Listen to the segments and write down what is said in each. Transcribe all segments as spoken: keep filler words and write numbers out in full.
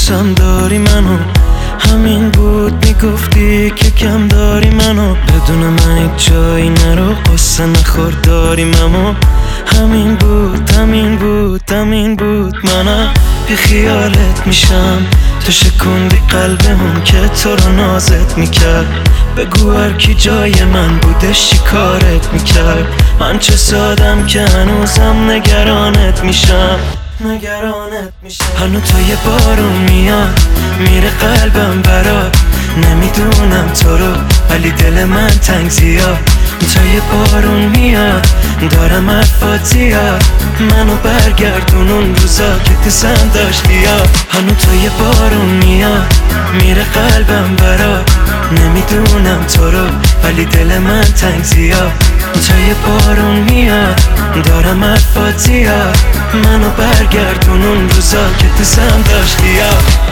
دوستم داری منو، همین بود میگفتی که کم داری منو. بدون من هیچ جایی نرو، قصه نخور داریم اما همین بود همین بود همین بود. منم بی خیالت میشم، تو شکوندی قلبمون که تو رو نازت میکرد. بگو هر کی جای من بودش چی کارت میکرد. من چه سادم که هنوزم نگرانت میشم نگرانت میشم. هنو تا یه بارون میاد میره قلبم برات، نمیدونم تو رو ولی دل من تنگ زیاد. تا یه بارون میاد دارم حرفات زیاد، منو برگردون اون روزا که دوستم داشتی یا. هنو تا یه بارون میاد میره قلبم برات، نمیدونم تو رو ولی دل من تنگ زیاد. تا یه بارون میاد دارم حرفات زیاد، منو برگردون اون روزا که دوستم داشتی یا.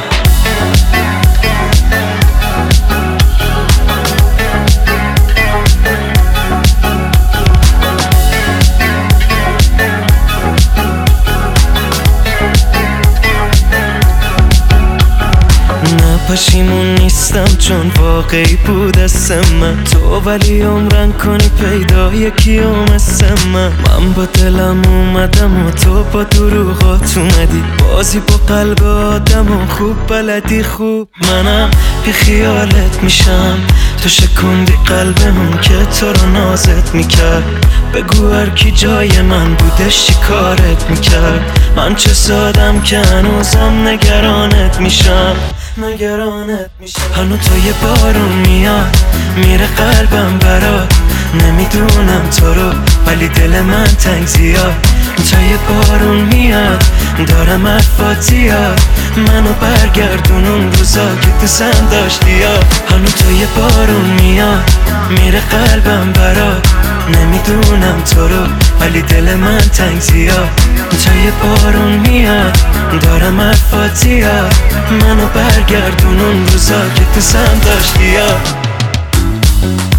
پشیمون نیستم چون واقعی بود اسم من تو، ولی عمرن کنی پیدا یکی هم اسم من. من با دلم اومدم و تو با دروغات اومدی، بازی با قلب آدم و خوب بلدی خوب. منم بی خیالت میشم، تو شکوندی قلبمون که تو رو نازت میکرد. بگو هر کی جای من بودش چی کارت میکرد. من چه سادم که هنوزم نگرانت میشم نگرانت میشم. هنو تا یه بارون میاد میره قلبم برات، نمیدونم تو رو ولی دل من تنگ زیاد. تا یه بارون میاد دارم حرفات زیاد، منو برگردون اون روزا که دوستم داشتی یا. هنو تا یه بارون میاد میره قلبم برات، نمیدونم تو رو ولی دل من تنگ زیاد. تا یه بارون میاد دارم حرفات زیاد، منو برگردون اون روزا که دوستم داشتی یا.